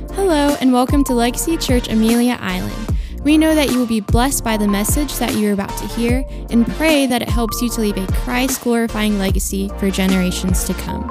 Hello, and welcome to Legacy Church Amelia Island. We know that you will be blessed by the message that you're about to hear and pray that it helps you to leave a Christ-glorifying legacy for generations to come.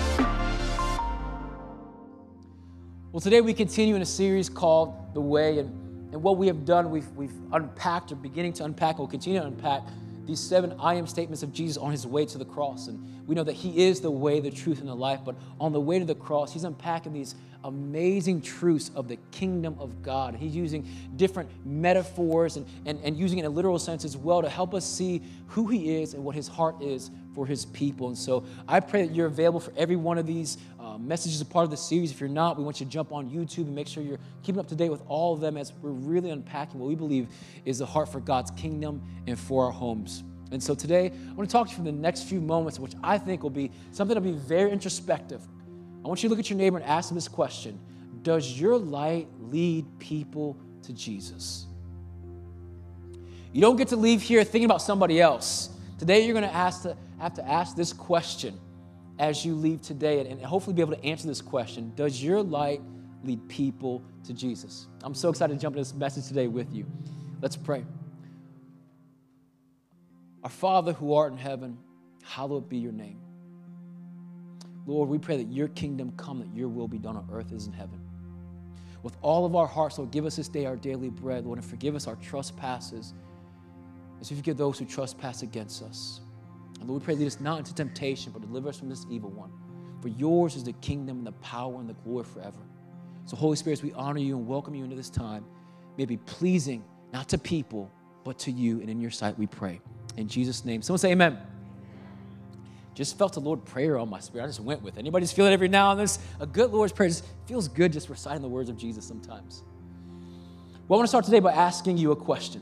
Well, today we continue in a series called The Way, and what we have done, we've unpacked, or beginning to unpack, and we'll continue to unpack these 7 I am statements of Jesus on his way to the cross. And we know that he is the way, the truth, and the life, but on the way to the cross, he's unpacking these amazing truths of the kingdom of God. He's using different metaphors and using it in a literal sense as well to help us see who he is and what his heart is for his people. And so I pray that you're available for every one of these messages as a part of the series. If you're not, we want you to jump on YouTube and make sure you're keeping up to date with all of them as we're really unpacking what we believe is the heart for God's kingdom and for our homes. And so today, I want to talk to you for the next few moments, which I think will be something that'll be very introspective. I want you to look at your neighbor and ask them this question: does your light lead people to Jesus? You don't get to leave here thinking about somebody else. Today, you're going to have to ask this question as you leave today, and hopefully be able to answer this question: does your light lead people to Jesus? I'm so excited to jump into this message today with you. Let's pray. Our Father who art in heaven, hallowed be your name. Lord, we pray that your kingdom come, that your will be done on earth as in heaven. With all of our hearts, Lord, give us this day our daily bread, Lord, and forgive us our trespasses as you forgive those who trespass against us. And Lord, we pray, lead us not into temptation, but deliver us from this evil one. For yours is the kingdom and the power and the glory forever. So Holy Spirit, as we honor you and welcome you into this time, may it be pleasing, not to people, but to you, and in your sight we pray. In Jesus' name. Someone say amen. Just felt the Lord prayer on my spirit. I just went with it. Anybody just feel it every now and then? A good Lord's Prayer just feels good just reciting the words of Jesus sometimes. Well, I want to start today by asking you a question.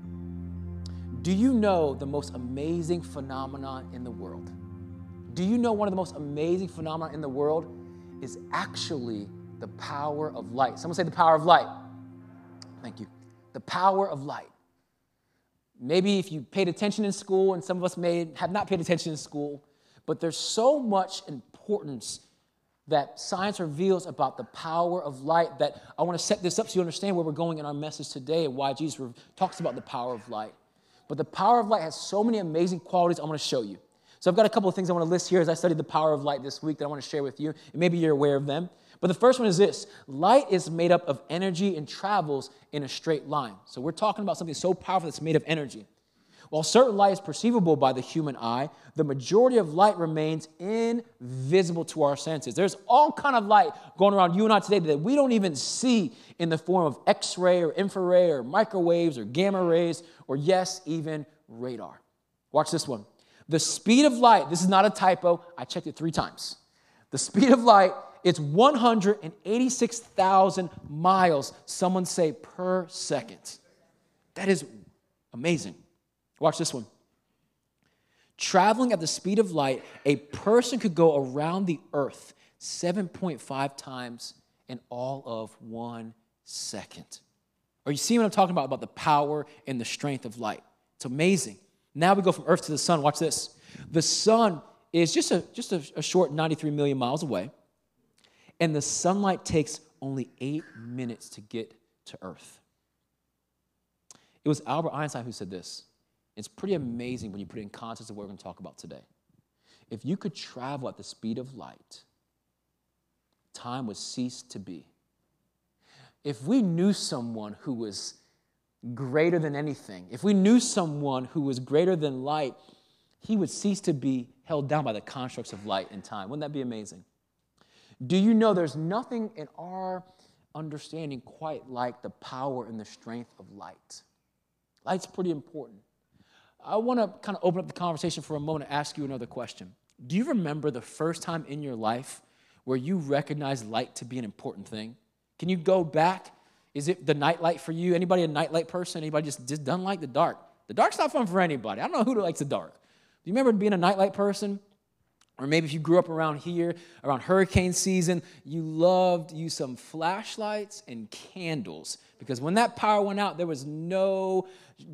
Do you know the most amazing phenomenon in the world? Do you know one of the most amazing phenomena in the world is actually the power of light? Someone say the power of light. Thank you. The power of light. Maybe if you paid attention in school, and some of us may have not paid attention in school, but there's so much importance that science reveals about the power of light that I want to set this up so you understand where we're going in our message today and why Jesus talks about the power of light. But the power of light has so many amazing qualities I want to show you. So I've got a couple of things I want to list here as I studied the power of light this week that I want to share with you, and maybe you're aware of them. But the first one is this: light is made up of energy and travels in a straight line. So we're talking about something so powerful that's made of energy. While certain light is perceivable by the human eye, the majority of light remains invisible to our senses. There's all kind of light going around you and I today that we don't even see in the form of X-ray or infrared or microwaves or gamma rays or, yes, even radar. Watch this one. The speed of light, this is not a typo, I checked it 3 times. The speed of light is 186,000 miles, someone say, per second. That is amazing. Watch this one. Traveling at the speed of light, a person could go around the earth 7.5 times in all of 1 second. Are you seeing what I'm talking about the power and the strength of light? It's amazing. Now we go from earth to the sun. Watch this. The sun is just a short 93 million miles away, and the sunlight takes only 8 minutes to get to earth. It was Albert Einstein who said this. It's pretty amazing when you put it in context of what we're going to talk about today. If you could travel at the speed of light, time would cease to be. If we knew someone who was greater than anything, if we knew someone who was greater than light, he would cease to be held down by the constructs of light and time. Wouldn't that be amazing? Do you know there's nothing in our understanding quite like the power and the strength of light? Light's pretty important. I want to kind of open up the conversation for a moment and ask you another question. Do you remember the first time in your life where you recognized light to be an important thing? Can you go back? Is it the nightlight for you? Anybody a nightlight person? Anybody just doesn't like the dark? The dark's not fun for anybody. I don't know who likes the dark. Do you remember being a nightlight person? Or maybe if you grew up around here, around hurricane season, you loved some flashlights and candles. Because when that power went out, you didn't know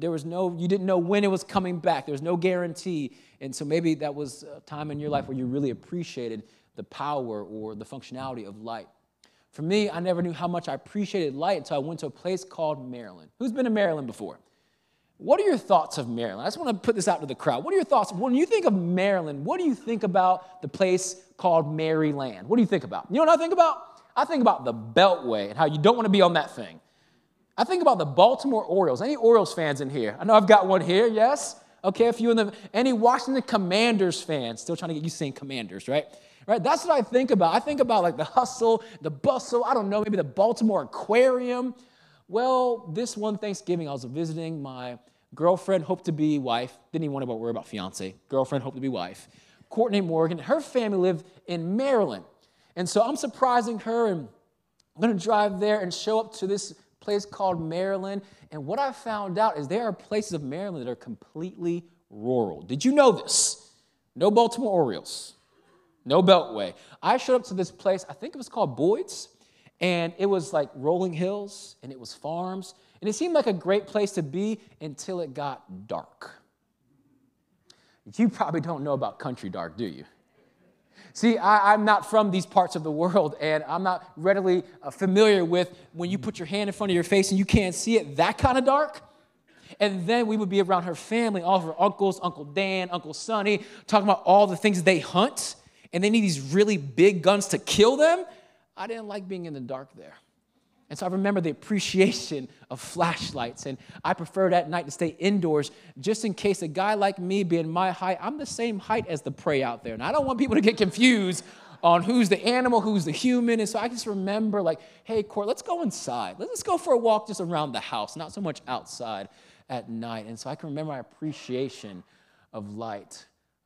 when it was coming back. There was no guarantee. And so maybe that was a time in your life where you really appreciated the power or the functionality of light. For me, I never knew how much I appreciated light until I went to a place called Maryland. Who's been to Maryland before? What are your thoughts of Maryland? I just want to put this out to the crowd. What are your thoughts? When you think of Maryland, what do you think about the place called Maryland? What do you think about? You know what I think about? I think about the Beltway and how you don't want to be on that thing. I think about the Baltimore Orioles. Any Orioles fans in here? I know I've got one here, yes? Okay, a few of them. Any Washington Commanders fans? Still trying to get you saying Commanders, right? Right, that's what I think about. I think about like the hustle, the bustle, I don't know, maybe the Baltimore Aquarium. Well, this one Thanksgiving, I was visiting my girlfriend, hope-to-be wife. Didn't even want to worry about fiance. Girlfriend, hope-to-be wife. Courtney Morgan. Her family lived in Maryland. And so I'm surprising her, and I'm going to drive there and show up to this place called Maryland. And what I found out is there are places of Maryland that are completely rural. Did you know this? No Baltimore Orioles. No Beltway. I showed up to this place, I think it was called Boyd's, and it was like rolling hills, and it was farms, and it seemed like a great place to be until it got dark. You probably don't know about country dark, do you? See, I'm not from these parts of the world, and I'm not readily familiar with when you put your hand in front of your face and you can't see it, that kind of dark. And then we would be around her family, all of her uncles, Uncle Dan, Uncle Sonny, talking about all the things they hunt. And they need these really big guns to kill them. I didn't like being in the dark there. And so I remember the appreciation of flashlights. And I preferred at night to stay indoors just in case a guy like me being my height, I'm the same height as the prey out there. And I don't want people to get confused on who's the animal, who's the human. And so I just remember like, hey, Court, let's go inside. Let's go for a walk just around the house, not so much outside at night. And so I can remember my appreciation of light.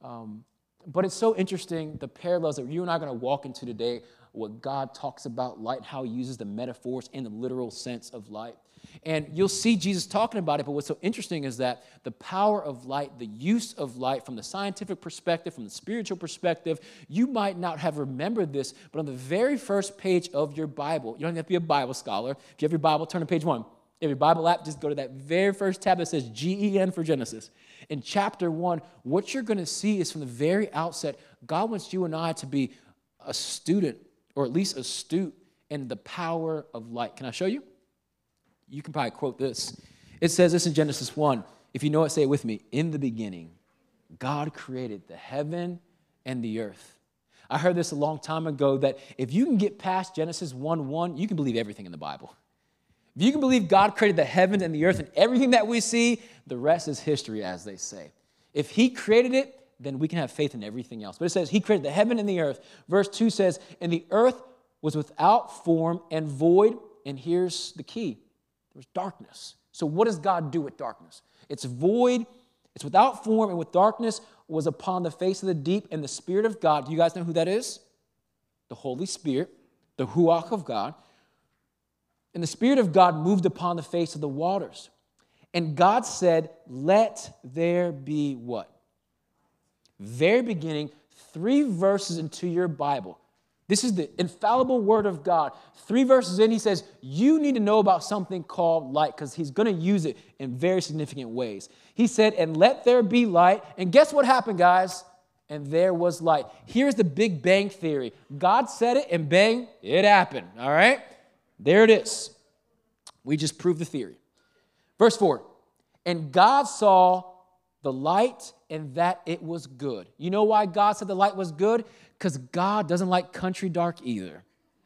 But it's so interesting, the parallels that you and I are going to walk into today, what God talks about light, how he uses the metaphors and the literal sense of light. And you'll see Jesus talking about it, but what's so interesting is that the power of light, the use of light from the scientific perspective, from the spiritual perspective, you might not have remembered this, but on the very first page of your Bible, you don't have to be a Bible scholar. If you have your Bible, turn to page 1. If you have your Bible app, just go to that very first tab that says GEN for Genesis. In chapter 1, what you're going to see is from the very outset, God wants you and I to be a student, or at least astute, in the power of light. Can I show you? You can probably quote this. It says this in Genesis 1. If you know it, say it with me. In the beginning, God created the heaven and the earth. I heard this a long time ago that if you can get past Genesis 1:1, you can believe everything in the Bible. If you can believe God created the heavens and the earth and everything that we see, the rest is history, as they say. If he created it, then we can have faith in everything else. But it says he created the heaven and the earth. Verse 2 says, and the earth was without form and void. And here's the key. There was darkness. So what does God do with darkness? It's void, it's without form, and with darkness was upon the face of the deep, and the Spirit of God. Do you guys know who that is? The Holy Spirit, the Ruach of God. And the Spirit of God moved upon the face of the waters. And God said, let there be what? Very beginning, 3 verses into your Bible. This is the infallible word of God. 3 verses in, he says, you need to know about something called light, because he's going to use it in very significant ways. He said, and let there be light. And guess what happened, guys? And there was light. Here's the Big Bang Theory. God said it, and bang, it happened. All right? There it is. We just proved the theory. Verse 4, and God saw the light and that it was good. You know why God said the light was good? Because God doesn't like country dark either.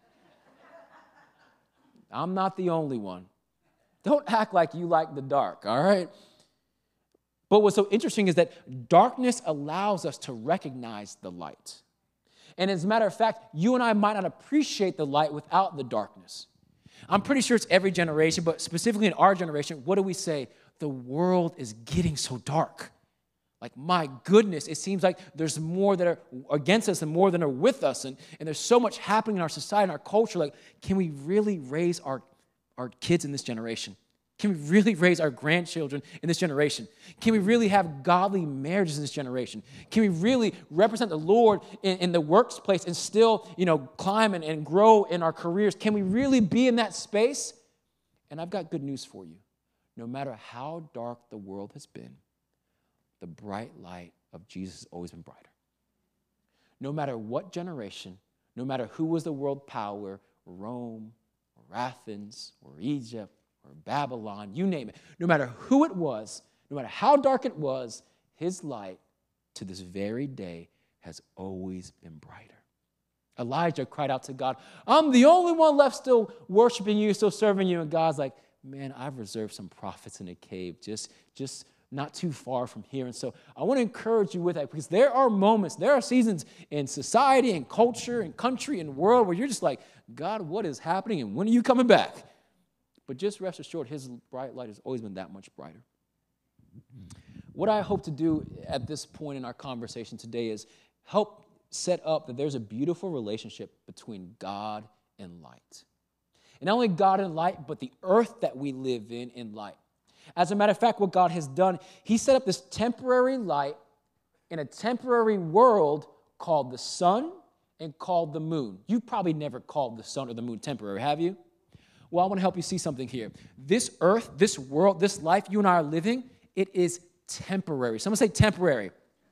I'm not the only one. Don't act like you like the dark, all right? But what's so interesting is that darkness allows us to recognize the light. And as a matter of fact, you and I might not appreciate the light without the darkness. I'm pretty sure it's every generation, but specifically in our generation, what do we say? The world is getting so dark. Like, my goodness, it seems like there's more that are against us and more than are with us. And there's so much happening in our society and our culture. Like, can we really raise our kids in this generation? Can we really raise our grandchildren in this generation? Can we really have godly marriages in this generation? Can we really represent the Lord in the workplace and still, climb and grow in our careers? Can we really be in that space? And I've got good news for you. No matter how dark the world has been, the bright light of Jesus has always been brighter. No matter what generation, no matter who was the world power Rome or Athens or Egypt or Babylon, you name it. No matter who it was, no matter how dark it was, his light to this very day has always been brighter. Elijah cried out to God, I'm the only one left still worshiping you, still serving you. And God's like, man, I've reserved some prophets in a cave just not too far from here. And so I want to encourage you with that, because there are moments, there are seasons in society and culture and country and world where you're just like, God, what is happening and when are you coming back? But just rest assured, his bright light has always been that much brighter. What I hope to do at this point in our conversation today is help set up that there's a beautiful relationship between God and light. And not only God and light, but the earth that we live in light. As a matter of fact, what God has done, he set up this temporary light in a temporary world called the sun and called the moon. You probably never called the sun or the moon temporary, have you? Well, I want to help you see something here. This earth, this world, this life you and I are living, it is temporary. Someone say temporary.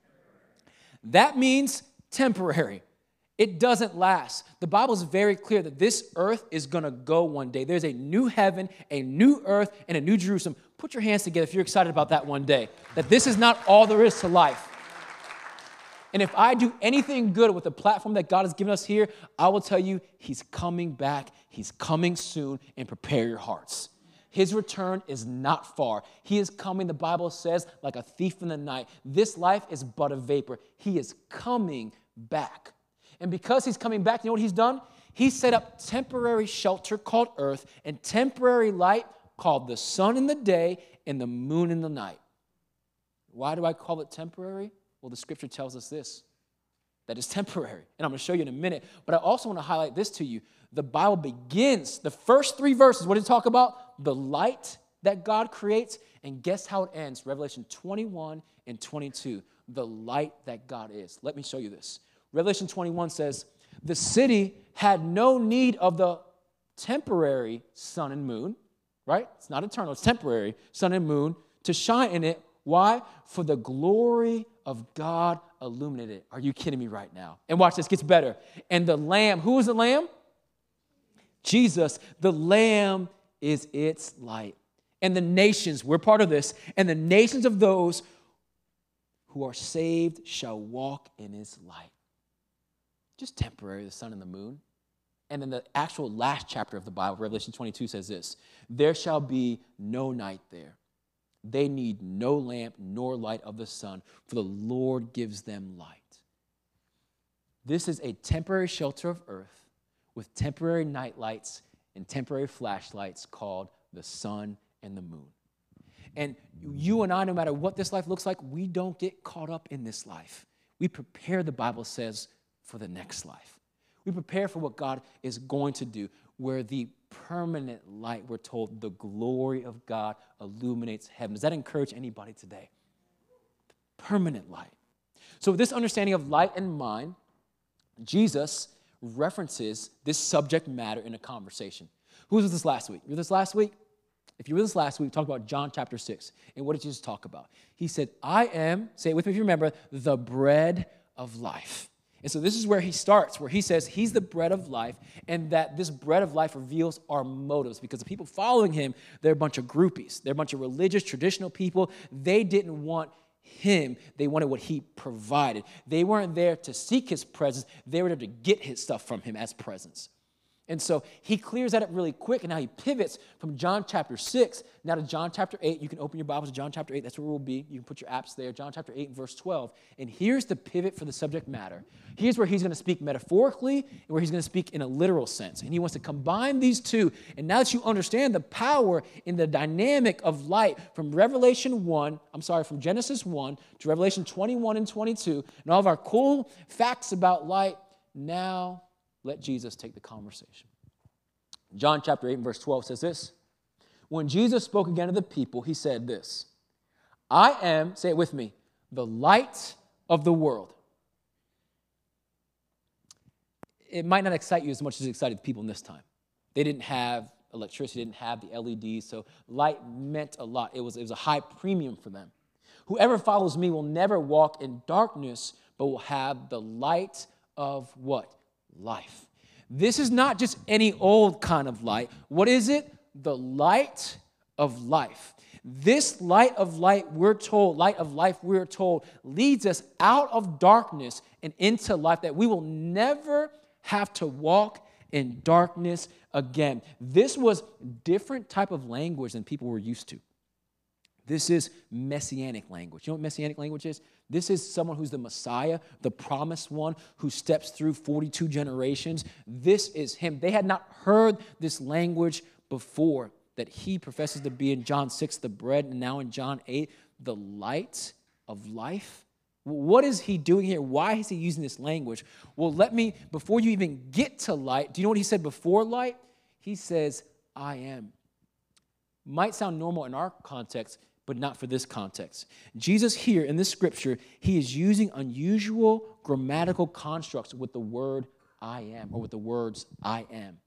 That means temporary. It doesn't last. The Bible is very clear that this earth is going to go one day. There's a new heaven, a new earth, and a new Jerusalem. Put your hands together if you're excited about that one day, that this is not all there is to life. And if I do anything good with the platform that God has given us here, I will tell you he's coming back. He's coming soon, and prepare your hearts. His return is not far. He is coming, the Bible says, like a thief in the night. This life is but a vapor. He is coming back. And because he's coming back, you know what he's done? He set up temporary shelter called earth and temporary light called the sun in the day and the moon in the night. Why do I call it temporary? Well, the scripture tells us this, that it's temporary. And I'm going to show you in a minute. But I also want to highlight this to you. The Bible begins, the first 3 verses, what did it talk about? The light that God creates. And guess how it ends? Revelation 21 and 22. The light that God is. Let me show you this. Revelation 21 says, the city had no need of the temporary sun and moon, right? It's not eternal, it's temporary, sun and moon, to shine in it. Why? For the glory of God illuminated it. Are you kidding me right now? And watch this, gets better. And the Lamb, who is the Lamb? Jesus, the Lamb is its light. And the nations, we're part of this, and the nations of those who are saved shall walk in his light. Just temporary, the sun and the moon. And then the actual last chapter of the Bible, Revelation 22, says this, there shall be no night there. They need no lamp nor light of the sun, for the Lord gives them light. This is a temporary shelter of earth with temporary night lights and temporary flashlights called the sun and the moon. And you and I, no matter what this life looks like, we don't get caught up in this life. We prepare, the Bible says, for the next life. We prepare for what God is going to do, where the permanent light, we're told, the glory of God illuminates heaven. Does that encourage anybody today? The permanent light. So with this understanding of light in mind, Jesus references this subject matter in a conversation. Who was with us last week? You were with us last week? If you were with us last week, we talked about John chapter 6. And what did Jesus talk about? He said, I am, say it with me if you remember, the bread of life. And so this is where he starts, where he says he's the bread of life, and that this bread of life reveals our motives, because the people following him, they're a bunch of groupies. They're a bunch of religious, traditional people. They didn't want him. They wanted what he provided. They weren't there to seek his presence. They were there to get his stuff from him as presence. And so he clears that up really quick, and now he pivots from John chapter 6 now to John chapter 8. You can open your Bibles to John chapter 8. That's where we'll be. You can put your apps there. John chapter 8 and verse 12. And here's the pivot for the subject matter. Here's where he's going to speak metaphorically and where he's going to speak in a literal sense. And he wants to combine these two. And now that you understand the power in the dynamic of light from from Genesis 1 to Revelation 21 and 22, and all of our cool facts about light, now let Jesus take the conversation. John chapter 8 and verse 12 says this. When Jesus spoke again to the people, he said this, I am, say it with me, the light of the world. It might not excite you as much as it excited the people in this time. They didn't have electricity, didn't have the LEDs, so light meant a lot. It was a high premium for them. Whoever follows me will never walk in darkness, but will have the light of what? Life. This is not just any old kind of light. What is it? The light of life. This light of life, we're told, leads us out of darkness and into life, that we will never have to walk in darkness again. This was different type of language than people were used to. This is messianic language. You know what messianic language is? This is someone who's the Messiah, the promised one, who steps through 42 generations. This is him. They had not heard this language before, that he professes to be in John 6, the bread, and now in John 8, the light of life. What is he doing here? Why is he using this language? Well, before you even get to light, do you know what he said before light? He says, I am. Might sound normal in our context, but not for this context. Jesus here in this scripture, he is using unusual grammatical constructs with the word I am, or with the words I am.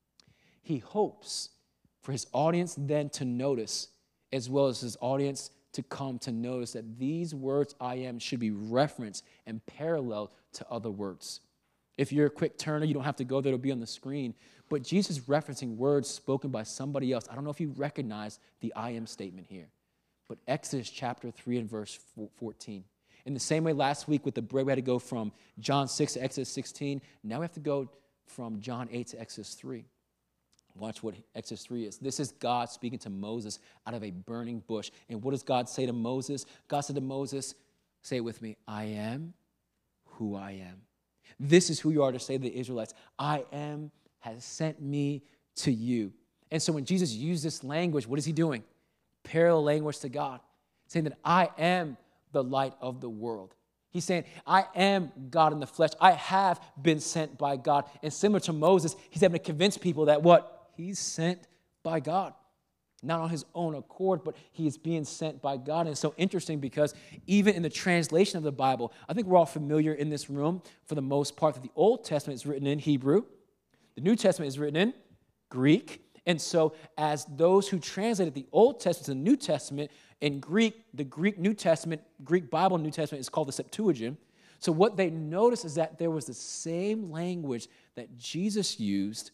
He hopes for his audience then to notice, as well as his audience to come to notice, that these words I am should be referenced and paralleled to other words. If you're a quick turner, you don't have to go there, it'll be on the screen. But Jesus is referencing words spoken by somebody else. I don't know if you recognize the I am statement here. But Exodus chapter 3 and verse 14. In the same way last week with the bread, we had to go from John 6 to Exodus 16. Now we have to go from John 8 to Exodus 3. Watch what Exodus 3 is. This is God speaking to Moses out of a burning bush. And what does God say to Moses? God said to Moses, say it with me, I am who I am. This is who you are to say to the Israelites. I am has sent me to you. And so when Jesus used this language, what is he doing? Parallel language to God, saying that I am the light of the world. He's saying, I am God in the flesh. I have been sent by God. And similar to Moses, he's having to convince people that what? He's sent by God. Not on his own accord, but he is being sent by God. And it's so interesting because even in the translation of the Bible, I think we're all familiar in this room, for the most part, that the Old Testament is written in Hebrew. The New Testament is written in Greek. And so as those who translated the Old Testament to the New Testament, in Greek, the Greek New Testament, Greek Bible New Testament is called the Septuagint. So what they noticed is that there was the same language that Jesus used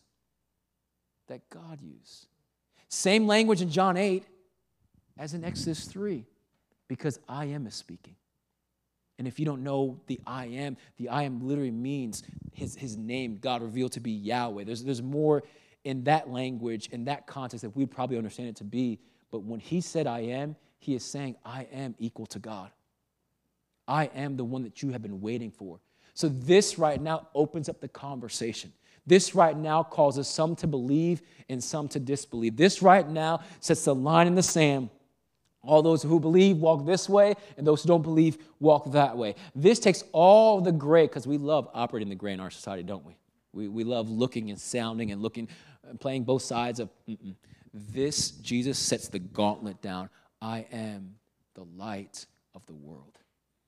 that God used. Same language in John 8 as in Exodus 3, because I am is speaking. And if you don't know the I am literally means his name, God revealed to be Yahweh. There's more in that language, in that context, that we'd probably understand it to be. But when he said I am, he is saying I am equal to God. I am the one that you have been waiting for. So this right now opens up the conversation. This right now causes some to believe and some to disbelieve. This right now sets the line in the sand. All those who believe walk this way, and those who don't believe walk that way. This takes all the gray, because we love operating the gray in our society, don't we? We love looking and sounding and looking, playing both sides of This, Jesus sets the gauntlet down. I am the light of the world.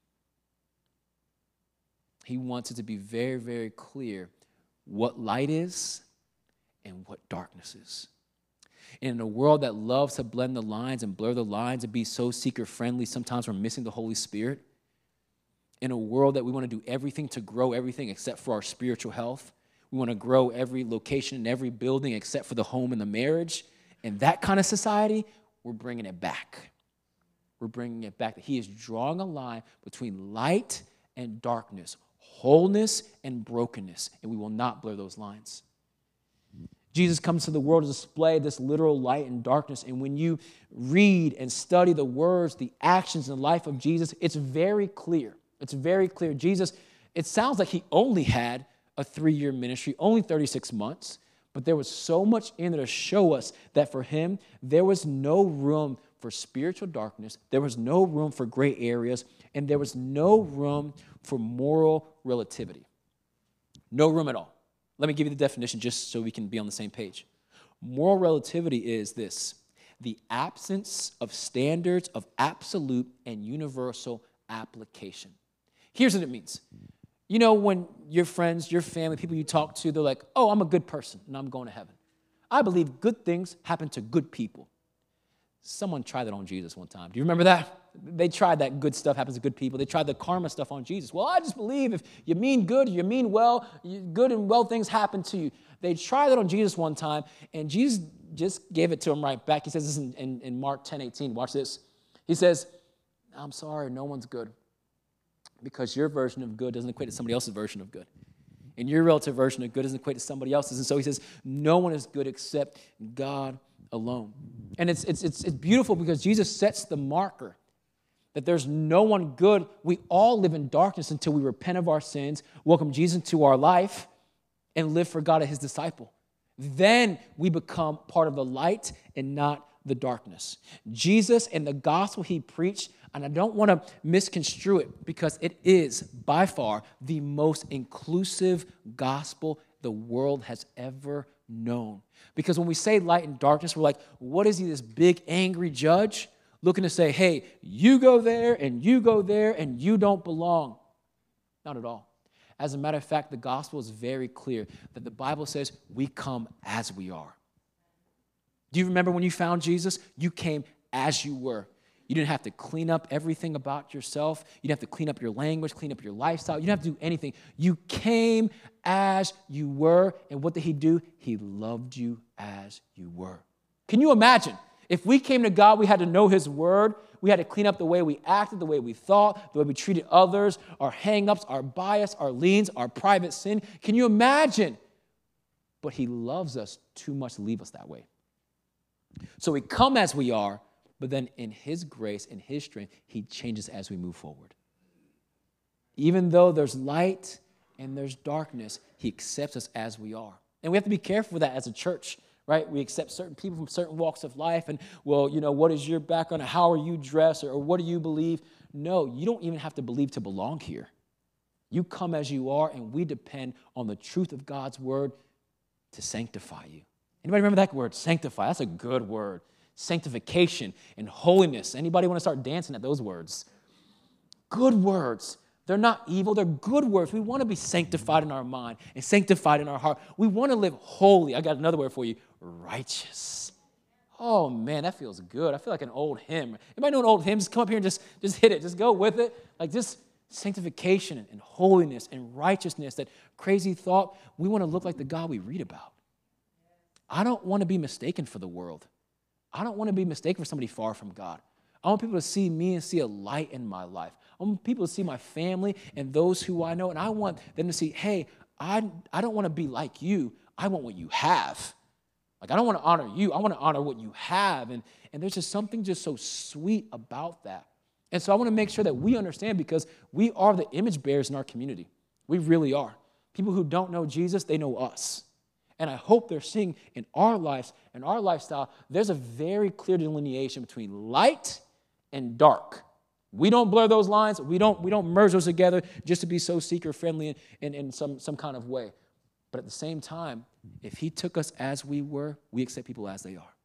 He wants it to be very, very clear what light is and what darkness is. And in a world that loves to blend the lines and blur the lines and be so seeker-friendly, sometimes we're missing the Holy Spirit. In a world that we want to do everything to grow everything except for our spiritual health. We want to grow every location and every building except for the home and the marriage. In that kind of society, we're bringing it back. We're bringing it back. He is drawing a line between light and darkness, wholeness and brokenness, and we will not blur those lines. Jesus comes to the world to display this literal light and darkness, and when you read and study the words, the actions, and the life of Jesus, it's very clear. It's very clear. Jesus, it sounds like he only had a 3-year ministry, only 36 months, but there was so much in there to show us that for him, there was no room for spiritual darkness, there was no room for gray areas, and there was no room for moral relativity. No room at all. Let me give you the definition just so we can be on the same page. Moral relativity is this: the absence of standards of absolute and universal application. Here's what it means. You know, when your friends, your family, people you talk to, they're like, oh, I'm a good person and I'm going to heaven. I believe good things happen to good people. Someone tried that on Jesus one time. Do you remember that? they tried that good stuff happens to good people. They tried the karma stuff on Jesus. Well, I just believe if you mean good, you mean well, good and well things happen to you. They tried that on Jesus one time, and Jesus just gave it to him right back. He says this in Mark 10:18. Watch this. He says, I'm sorry, no one's good, because your version of good doesn't equate to somebody else's version of good. And your relative version of good doesn't equate to somebody else's. And so he says, no one is good except God alone. And it's beautiful because Jesus sets the marker that there's no one good. We all live in darkness until we repent of our sins, welcome Jesus into our life, and live for God as his disciple. Then we become part of the light and not the darkness. Jesus and the gospel he preached, and I don't want to misconstrue it because it is by far the most inclusive gospel the world has ever known. Because when we say light and darkness, we're like, what is he, this big angry judge looking to say, hey, you go there and you go there and you don't belong? Not at all. As a matter of fact, the gospel is very clear that the Bible says we come as we are. Do you remember when you found Jesus? You came as you were. You didn't have to clean up everything about yourself. You didn't have to clean up your language, clean up your lifestyle. You didn't have to do anything. You came as you were. And what did he do? He loved you as you were. Can you imagine? If we came to God, we had to know his word. We had to clean up the way we acted, the way we thought, the way we treated others, our hang-ups, our bias, our leans, our private sin. Can you imagine? But he loves us too much to leave us that way. So we come as we are, but then in his grace, in his strength, he changes as we move forward. Even though there's light and there's darkness, he accepts us as we are. And we have to be careful with that as a church, right? We accept certain people from certain walks of life, and, well, you know, what is your background? How are you dressed? Or what do you believe? No, you don't even have to believe to belong here. You come as you are, and we depend on the truth of God's word to sanctify you. Anybody remember that word, sanctify? That's a good word. Sanctification and holiness. Anybody want to start dancing at those words? Good words. They're not evil. They're good words. We want to be sanctified in our mind and sanctified in our heart. We want to live holy. I got another word for you. Righteous. Oh, man, that feels good. I feel like an old hymn. Anybody know an old hymn? Just come up here and just hit it. Just go with it. Like just sanctification and holiness and righteousness, that crazy thought. We want to look like the God we read about. I don't want to be mistaken for the world. I don't want to be mistaken for somebody far from God. I want people to see me and see a light in my life. I want people to see my family and those who I know, and I want them to see, hey, I don't want to be like you. I want what you have. Like, I don't want to honor you. I want to honor what you have. And there's just something just so sweet about that. And so I want to make sure that we understand, because we are the image bearers in our community. We really are. People who don't know Jesus, they know us. And I hope they're seeing in our lives and our lifestyle, there's a very clear delineation between light and dark. We don't blur those lines. We don't merge those together just to be so seeker-friendly in some kind of way. But at the same time, if he took us as we were, we accept people as they are.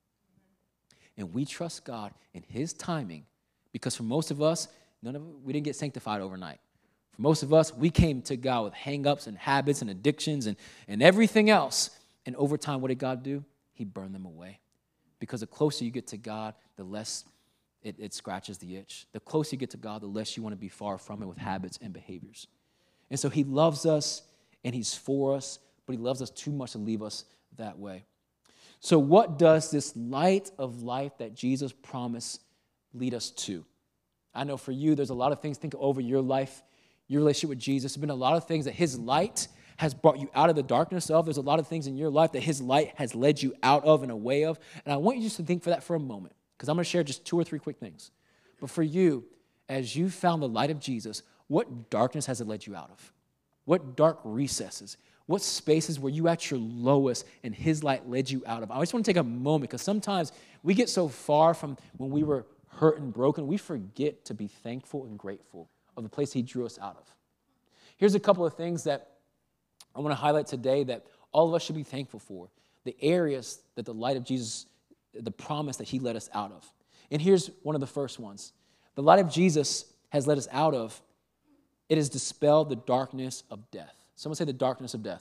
And we trust God in his timing, because for most of us, we didn't get sanctified overnight. For most of us, we came to God with hang-ups and habits and addictions and everything else. And over time, what did God do? He burned them away. Because the closer you get to God, the less it scratches the itch. The closer you get to God, the less you want to be far from it with habits and behaviors. And so he loves us, and he's for us, but he loves us too much to leave us that way. So what does this light of life that Jesus promised lead us to? I know for you, there's a lot of things. Think over your life, your relationship with Jesus. There's been a lot of things that his light has brought you out of the darkness of. There's a lot of things in your life that his light has led you out of and away of. And I want you just to think for that for a moment, because I'm going to share just 2 or 3 quick things. But for you, as you found the light of Jesus, what darkness has it led you out of? What dark recesses? What spaces were you at your lowest and his light led you out of? I just want to take a moment, because sometimes we get so far from when we were hurt and broken, we forget to be thankful and grateful of the place he drew us out of. Here's a couple of things that I want to highlight today that all of us should be thankful for. The areas that the light of Jesus, the promise that he led us out of. And here's one of the first ones. The light of Jesus has led us out of, it has dispelled the darkness of death. Someone say the darkness of death.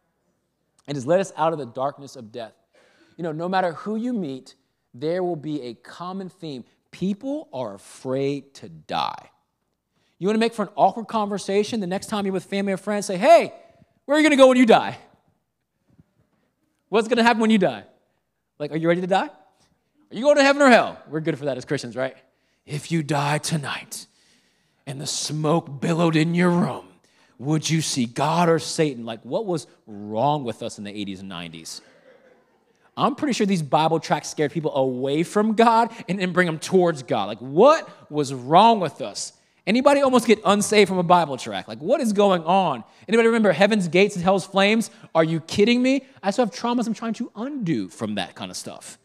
It has led us out of the darkness of death. You know, no matter who you meet, there will be a common theme. people are afraid to die. You want to make for an awkward conversation the next time you're with family or friends? Say, hey, where are you going to go when you die? What's going to happen when you die? Like, are you ready to die? Are you going to heaven or hell? We're good for that as Christians, right? If you die tonight and the smoke billowed in your room, would you see God or Satan? Like, what was wrong with us in the 80s and 90s? I'm pretty sure these Bible tracts scared people away from God and then bring them towards God. Like, what was wrong with us? Anybody almost get unsaved from a Bible tract? Like, what is going on? Anybody remember Heaven's Gates and Hell's Flames? Are you kidding me? I still have traumas I'm trying to undo from that kind of stuff.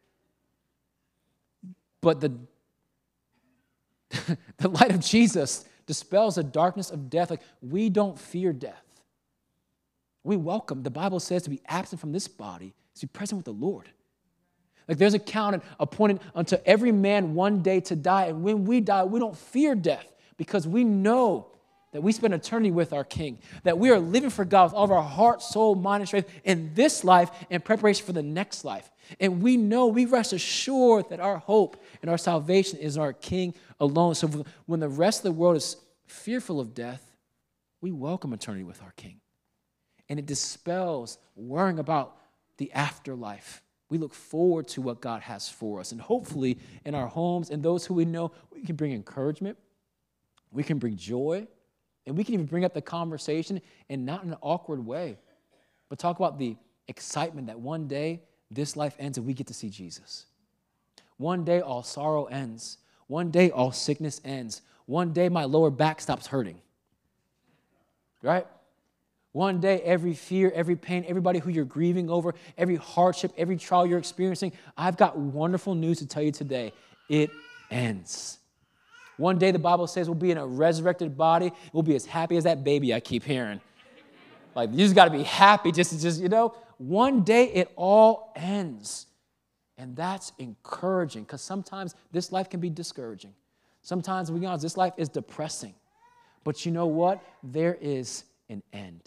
But the light of Jesus dispels the darkness of death. Like, we don't fear death. We welcome, the Bible says, to be absent from this body is to be present with the Lord. Like, there's a count appointed unto every man one day to die. And when we die, we don't fear death because we know that we spend eternity with our King, that we are living for God with all of our heart, soul, mind, and strength in this life in preparation for the next life. And we know, we rest assured that our hope and our salvation is our King alone. So when the rest of the world is fearful of death, we welcome eternity with our King. And it dispels worrying about the afterlife. We look forward to what God has for us. And hopefully in our homes and those who we know, we can bring encouragement, we can bring joy, and we can even bring up the conversation and not in an awkward way, but talk about the excitement that one day this life ends and we get to see Jesus. One day all sorrow ends. One day all sickness ends. One day my lower back stops hurting. Right? One day, every fear, every pain, everybody who you're grieving over, every hardship, every trial you're experiencing, I've got wonderful news to tell you today. It ends. One day, the Bible says we'll be in a resurrected body. We'll be as happy as that baby I keep hearing. Like, you just got to be happy one day it all ends. And that's encouraging because sometimes this life can be discouraging. Sometimes, to be honest, this life is depressing. But you know what? There is an end.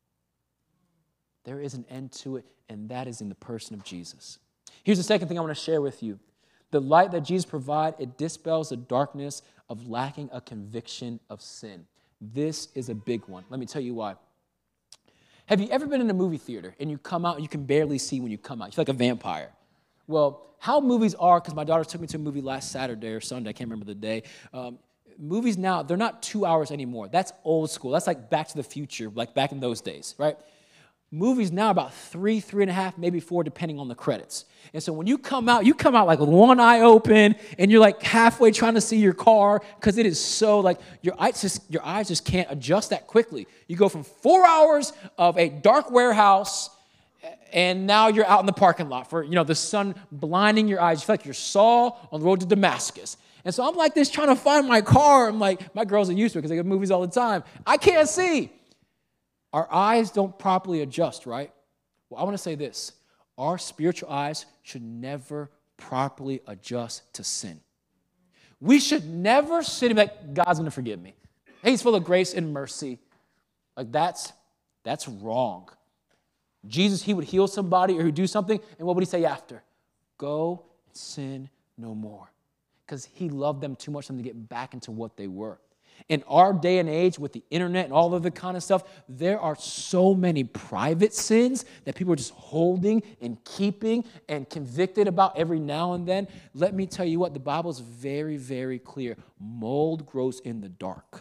There is an end to it, and that is in the person of Jesus. Here's the second thing I want to share with you. The light that Jesus provides, it dispels the darkness of lacking a conviction of sin. This is a big one. Let me tell you why. Have you ever been in a movie theater and you come out and you can barely see when you come out? You feel like a vampire. Well, how movies are, because my daughter took me to a movie last Saturday or Sunday, I can't remember the day. Movies now, they're not 2 hours anymore. That's old school. That's like Back to the Future, like back in those days, right? Movies now about 3.5, maybe 4, depending on the credits. And so when you come out like with one eye open, and you're like halfway trying to see your car, because it is so like your eyes just can't adjust that quickly. You go from 4 hours of a dark warehouse, and now you're out in the parking lot for the sun blinding your eyes. You feel like you're Saul on the road to Damascus. And so I'm like this trying to find my car. I'm like, my girls are used to it because they go to movies all the time. I can't see. Our eyes don't properly adjust, right? Well, I want to say this. Our spiritual eyes should never properly adjust to sin. We should never sit and be like, God's going to forgive me. He's full of grace and mercy. Like that's wrong. Jesus, he would heal somebody or he would do something, and what would he say after? Go and sin no more. Because he loved them too much for them to get back into what they were. In our day and age with the internet and all of the kind of stuff, there are so many private sins that people are just holding and keeping and convicted about every now and then. Let me tell you what, the Bible is very, very clear. Mold grows in the dark.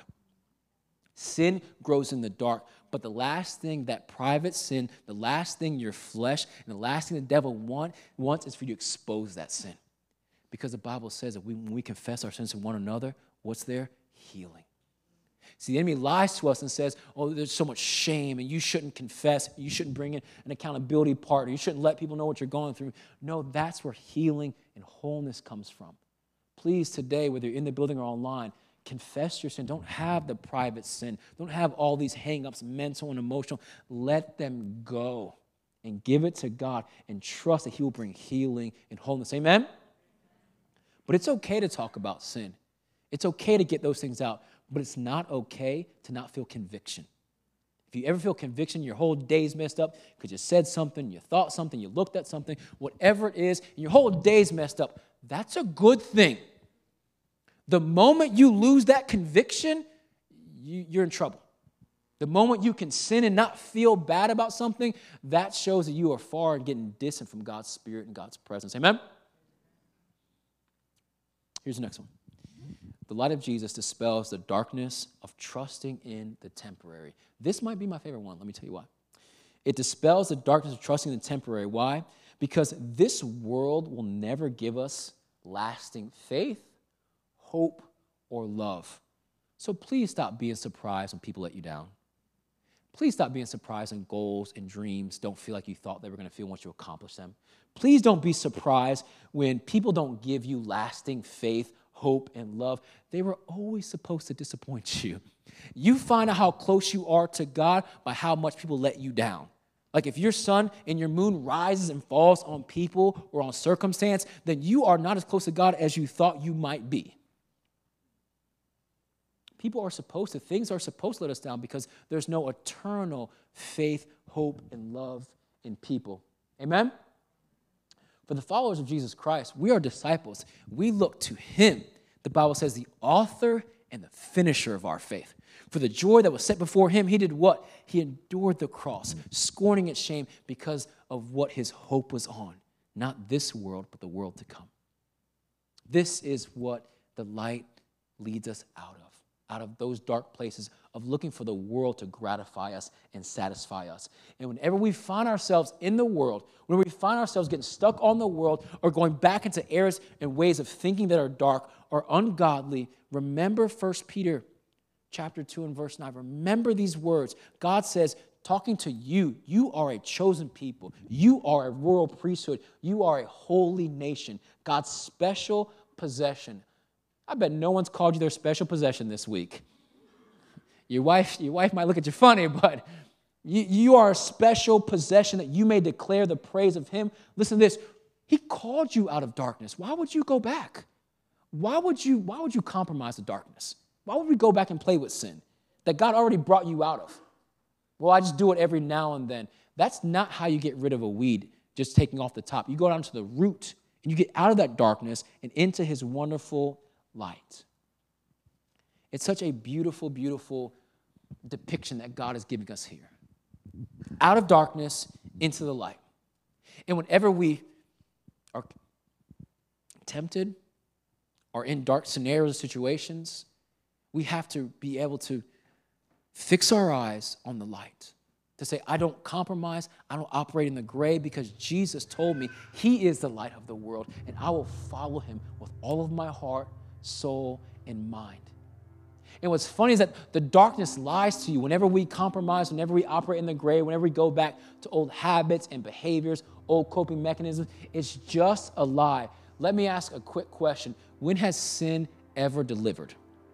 Sin grows in the dark. But the last thing that private sin, the last thing your flesh, and the last thing the devil wants is for you to expose that sin. Because the Bible says that when we confess our sins to one another, what's there? Healing. See, the enemy lies to us and says, oh, there's so much shame, and you shouldn't confess, you shouldn't bring in an accountability partner, you shouldn't let people know what you're going through. No, that's where healing and wholeness comes from. Please, today, whether you're in the building or online, confess your sin. Don't have the private sin. Don't have all these hang-ups, mental and emotional. Let them go and give it to God and trust that he will bring healing and wholeness. Amen? But it's okay to talk about sin. It's okay to get those things out, but it's not okay to not feel conviction. If you ever feel conviction, your whole day's messed up because you said something, you thought something, you looked at something, whatever it is, and your whole day's messed up, that's a good thing. The moment you lose that conviction, you're in trouble. The moment you can sin and not feel bad about something, that shows that you are far and getting distant from God's Spirit and God's presence. Amen? Here's the next one. The light of Jesus dispels the darkness of trusting in the temporary. This might be my favorite one. Let me tell you why. It dispels the darkness of trusting in the temporary. Why? Because this world will never give us lasting faith, hope, or love. So please stop being surprised when people let you down. Please stop being surprised when goals and dreams don't feel like you thought they were going to feel once you accomplish them. Please don't be surprised when people don't give you lasting faith, hope, and love. They were always supposed to disappoint you. You find out how close you are to God by how much people let you down. Like if your sun and your moon rises and falls on people or on circumstance, then you are not as close to God as you thought you might be. Things are supposed to let us down because there's no eternal faith, hope, and love in people. Amen? For the followers of Jesus Christ, we are disciples. We look to him. The Bible says the author and the finisher of our faith. For the joy that was set before him, he did what? He endured the cross, scorning its shame because of what his hope was on. Not this world, but the world to come. This is what the light leads us out of those dark places of looking for the world to gratify us and satisfy us. And whenever we find ourselves in the world, when we find ourselves getting stuck on the world or going back into errors and ways of thinking that are dark or ungodly, remember 1 Peter chapter 2 and verse 9. Remember these words. God says, talking to you, you are a chosen people. You are a royal priesthood. You are a holy nation, God's special possession. I bet no one's called you their special possession this week. Your wife might look at you funny, but you are a special possession that you may declare the praise of him. Listen to this. He called you out of darkness. Why would you go back? Why would you compromise the darkness? Why would we go back and play with sin that God already brought you out of? Well, I just do it every now and then. That's not how you get rid of a weed, just taking off the top. You go down to the root, and you get out of that darkness and into his wonderful light. It's such a beautiful, beautiful depiction that God is giving us here. Out of darkness into the light. And whenever we are tempted or in dark scenarios or situations, we have to be able to fix our eyes on the light. To say, I don't compromise, I don't operate in the gray because Jesus told me he is the light of the world and I will follow him with all of my heart, soul, and mind. And what's funny is that the darkness lies to you whenever we compromise, whenever we operate in the gray, whenever we go back to old habits and behaviors, old coping mechanisms. It's just a lie. Let me ask a quick question. When has sin ever delivered?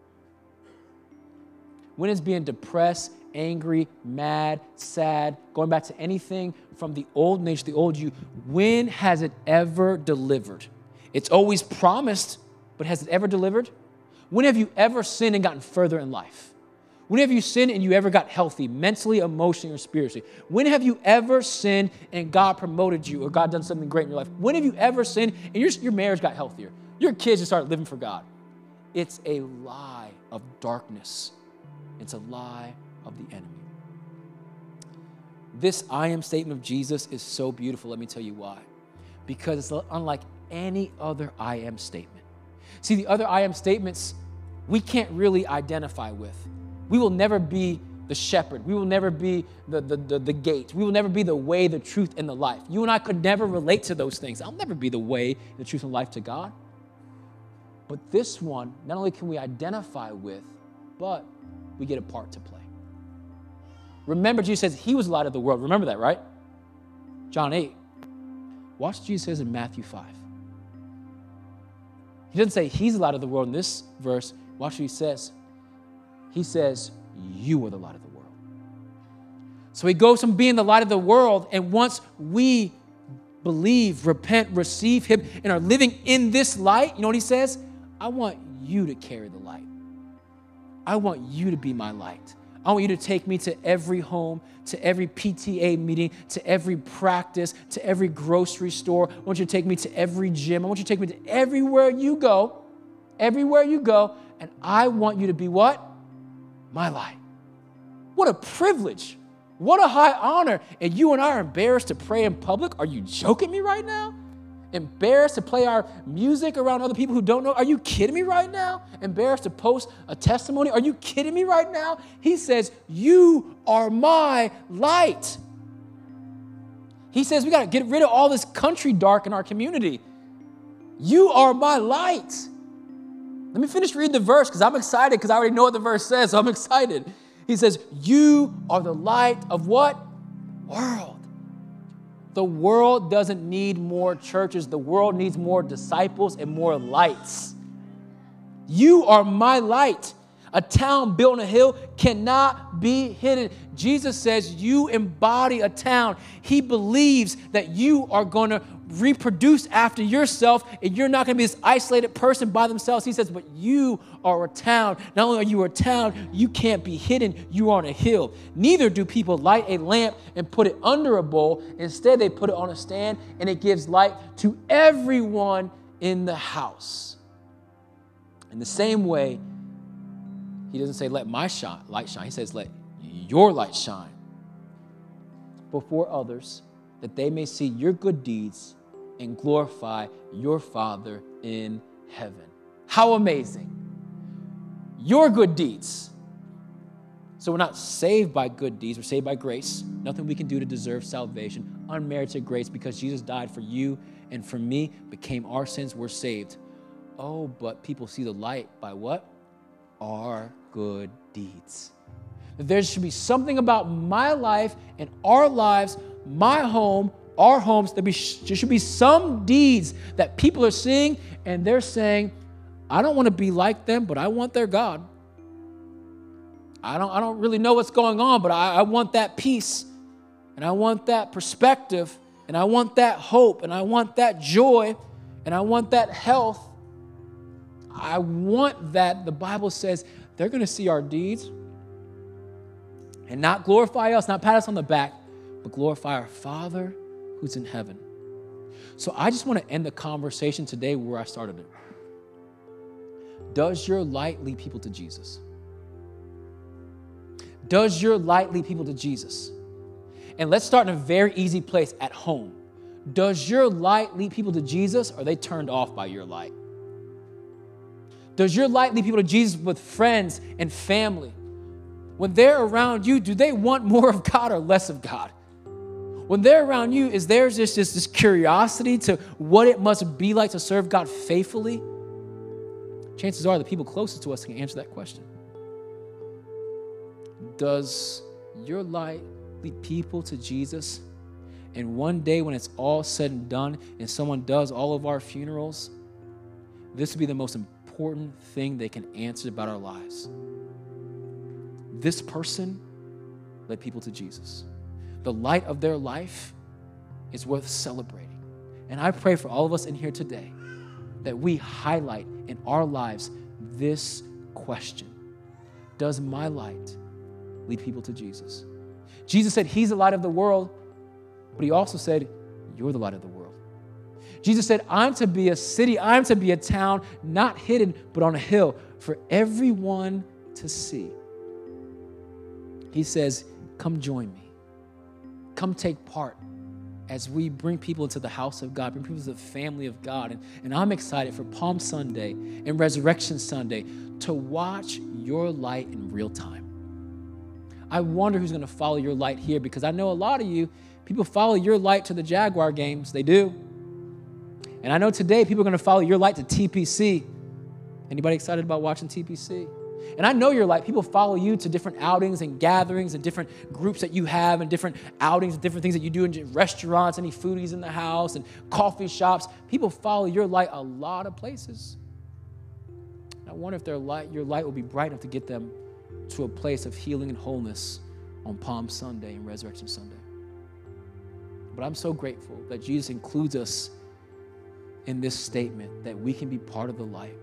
When is being depressed, angry, mad, sad, going back to anything from the old nature, the old you, when has it ever delivered? It's always promised, but has it ever delivered? When have you ever sinned and gotten further in life? When have you sinned and you ever got healthy, mentally, emotionally, or spiritually? When have you ever sinned and God promoted you or God done something great in your life? When have you ever sinned and your marriage got healthier? Your kids just started living for God. It's a lie of darkness. It's a lie of the enemy. This I am statement of Jesus is so beautiful. Let me tell you why. Because it's unlike any other I am statement. See, the other I am statements, we can't really identify with. We will never be the shepherd. We will never be the gate. We will never be the way, the truth, and the life. You and I could never relate to those things. I'll never be the way, the truth, and life to God. But this one, not only can we identify with, but we get a part to play. Remember, Jesus says he was the light of the world. Remember that, right? John 8. Watch what Jesus says in Matthew 5. He doesn't say he's the light of the world in this verse. Watch what he says. He says, you are the light of the world. So he goes from being the light of the world, and once we believe, repent, receive him, and are living in this light, you know what he says? I want you to carry the light. I want you to be my light. I want you to take me to every home, to every PTA meeting, to every practice, to every grocery store. I want you to take me to every gym. I want you to take me to everywhere you go. everywhere you go, and I want you to be what? My light. What a privilege. What a high honor. And you and I are embarrassed to pray in public? Are you joking me right now? Embarrassed to play our music around other people who don't know? Are you kidding me right now? Embarrassed to post a testimony? Are you kidding me right now? He says, you are my light. He says we got to get rid of all this country dark in our community. You are my light. Let me finish reading the verse because I'm excited because I already know what the verse says, so I'm excited. He says, you are the light of what? World. The world doesn't need more churches. The world needs more disciples and more lights. You are my light. A town built on a hill cannot be hidden. Jesus says you embody a town. He believes that you are going to reproduce after yourself and you're not going to be this isolated person by themselves. He says, but you are a town. Not only are you a town, you can't be hidden. You are on a hill. Neither do people light a lamp and put it under a bowl. Instead, they put it on a stand and it gives light to everyone in the house. In the same way, he doesn't say, let my light shine. He says, let your light shine before others, that they may see your good deeds and glorify your Father in heaven. How amazing. Your good deeds. So we're not saved by good deeds. We're saved by grace. Nothing we can do to deserve salvation. Unmerited grace because Jesus died for you and for me, became our sins. We're saved. Oh, but people see the light by what? Our good deeds. There should be something about my life and our lives, my home, our homes. There should be some deeds that people are seeing and they're saying, I don't want to be like them, but I want their God. I don't really know what's going on, but I want that peace and I want that perspective and I want that hope and I want that joy and I want that health. I want that. The Bible says they're going to see our deeds and not glorify us, not pat us on the back, but glorify our Father who's in heaven. So I just want to end the conversation today where I started it. Does your light lead people to Jesus? Does your light lead people to Jesus? And let's start in a very easy place, at home. Does your light lead people to Jesus, or are they turned off by your light? Does your light lead people to Jesus with friends and family? When they're around you, do they want more of God or less of God? When they're around you, is there just this curiosity to what it must be like to serve God faithfully? Chances are the people closest to us can answer that question. Does your light lead people to Jesus? And one day when it's all said and done and someone does all of our funerals, this will be the most important thing they can answer about our lives. This person led people to Jesus. The light of their life is worth celebrating. And I pray for all of us in here today that we highlight in our lives this question. Does my light lead people to Jesus? Jesus said he's the light of the world, but he also said, you're the light of the world. Jesus said, I'm to be a city, I'm to be a town, not hidden, but on a hill for everyone to see. He says, come join me. Come take part as we bring people into the house of God, bring people to the family of God. And I'm excited for Palm Sunday and Resurrection Sunday to watch your light in real time. I wonder who's going to follow your light here, because I know a lot of you, people follow your light to the Jaguar games. They do. And I know today people are going to follow your light to TPC. Anybody excited about watching TPC? And I know your light. People follow you to different outings and gatherings and different groups that you have and different outings and different things that you do in restaurants, any foodies in the house and coffee shops. People follow your light a lot of places. I wonder if your light will be bright enough to get them to a place of healing and wholeness on Palm Sunday and Resurrection Sunday. But I'm so grateful that Jesus includes us in this statement that we can be part of the light.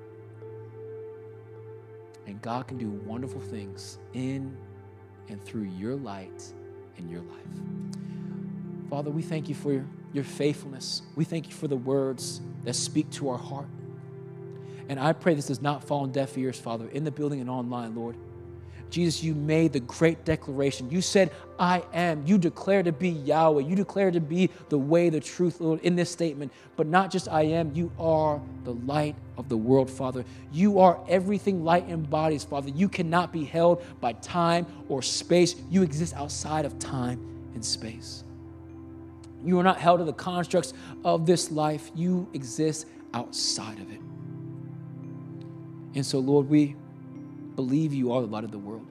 And God can do wonderful things in and through your light in your life. Father, we thank you for your faithfulness. We thank you for the words that speak to our heart. And I pray this does not fall on deaf ears, Father, in the building and online, Lord. Jesus, you made the great declaration. You said, I am. You declare to be Yahweh. You declare to be the way, the truth, Lord, in this statement. But not just I am, you are the light of the world, Father. You are everything light embodies, Father. You cannot be held by time or space. You exist outside of time and space. You are not held to the constructs of this life. You exist outside of it. And so, Lord, we believe you are the light of the world.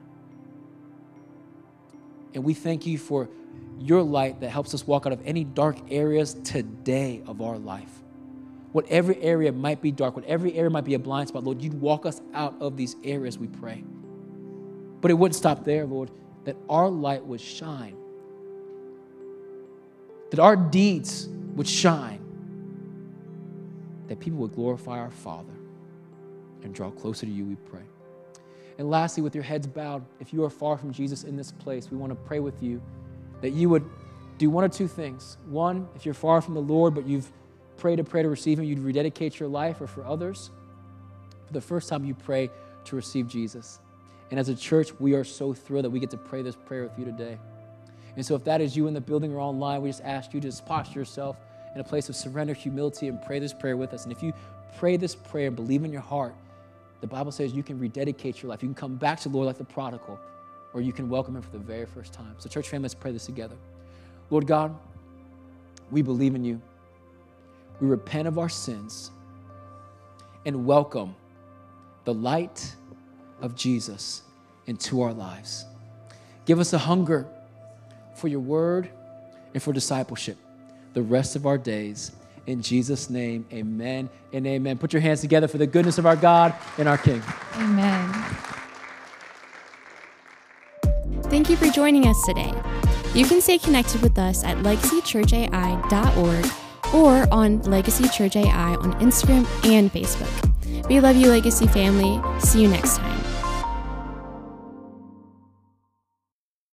And we thank you for your light that helps us walk out of any dark areas today of our life. Whatever area might be dark, whatever area might be a blind spot, Lord, you'd walk us out of these areas, we pray. But it wouldn't stop there, Lord, that our light would shine, that our deeds would shine, that people would glorify our Father and draw closer to you, we pray. And lastly, with your heads bowed, if you are far from Jesus in this place, we want to pray with you that you would do one of two things. One, if you're far from the Lord, but you've prayed a prayer to receive him, you'd rededicate your life, or for others, for the first time you pray to receive Jesus. And as a church, we are so thrilled that we get to pray this prayer with you today. And so if that is you in the building or online, we just ask you to just posture yourself in a place of surrender, humility, and pray this prayer with us. And if you pray this prayer and believe in your heart, the Bible says you can rededicate your life. You can come back to the Lord like the prodigal, or you can welcome him for the very first time. So church family, let's pray this together. Lord God, we believe in you. We repent of our sins and welcome the light of Jesus into our lives. Give us a hunger for your word and for discipleship the rest of our days. In Jesus' name, amen and amen. Put your hands together for the goodness of our God and our King. Amen. Thank you for joining us today. You can stay connected with us at legacychurchai.org or on Legacy Church AI on Instagram and Facebook. We love you, Legacy family. See you next time.